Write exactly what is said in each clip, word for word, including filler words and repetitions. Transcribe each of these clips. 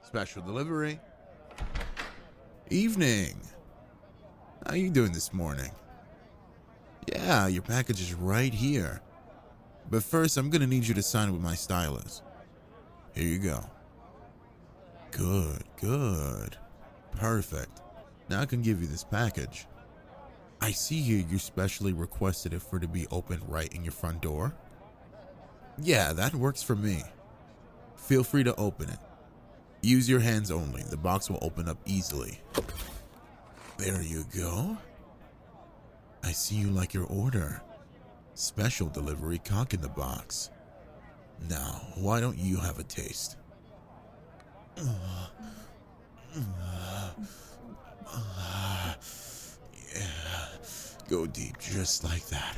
Special delivery. Evening. How you doing this morning? Yeah, your package is right here. But first, I'm gonna need you to sign with my stylus. Here you go. Good, good. Perfect. Now I can give you this package. I see here you specially requested it for it to be opened right in your front door. Yeah, that works for me. Feel free to open it. Use your hands only. The box will open up easily. There you go. I see you like your order. Special delivery cock in the box. Now, why don't you have a taste? Uh, uh, uh, yeah, go deep just like that.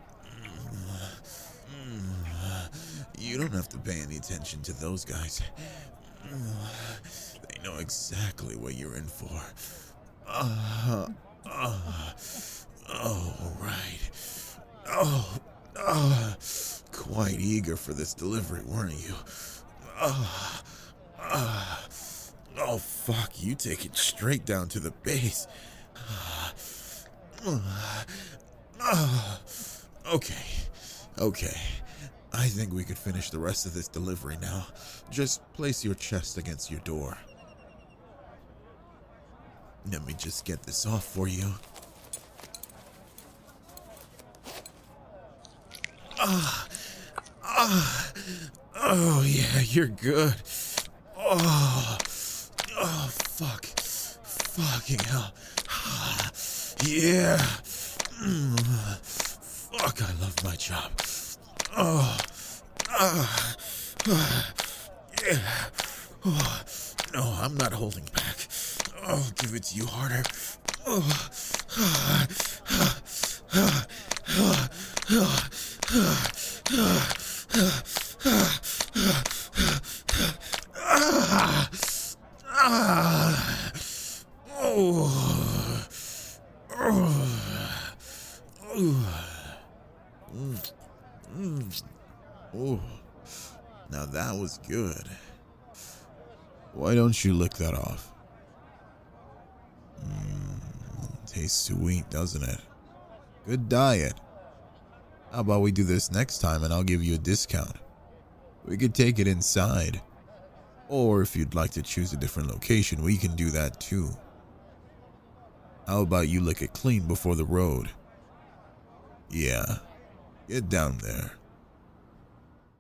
You don't have to pay any attention to those guys. They know exactly what you're in for. Uh, uh, oh, right. Oh, uh, quite eager for this delivery, weren't you? Uh, uh, oh, fuck, you take it straight down to the base. Uh, uh, okay, okay. I think we could finish the rest of this delivery now. Just place your chest against your door. Let me just get this off for you. Ah, ah, oh yeah, you're good. Oh, oh, fuck, fucking hell. Ah, yeah. Mm, fuck, I love my job. Oh, ah, ah, yeah. Oh, no, I'm not holding back. I'll give it to you harder. Oh, ah, ah, ah, ah, ah. Oh, now that was good. Why don't you lick that off? Mm, tastes sweet, doesn't it? Good diet. How about we do this next time and I'll give you a discount? We could take it inside. Or if you'd like to choose a different location, we can do that too. How about you lick it clean before the road? Yeah, get down there.